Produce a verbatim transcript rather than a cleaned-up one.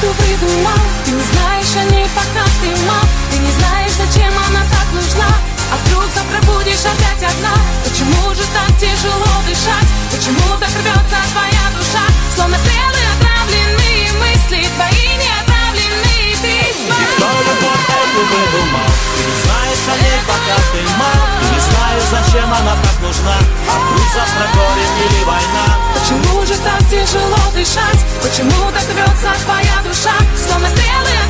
что придумал. Ты не знаешь о ней, пока ты мал. Ты не знаешь, зачем она так нужна. А вдруг завтра будешь опять одна? Почему же так тяжело дышать? Почему так рвется твоя душа? Словно стрелы отравленные мысли, твои неотправленные письма. И кто любовь эту выдумал? Ты не знаешь о ней, пока ты мал. Ты не знаешь, зачем она так нужна. А вдруг завтра горе или война? Почему же так тяжело дышать? Почему так рвется твоя душа? Словно стрелы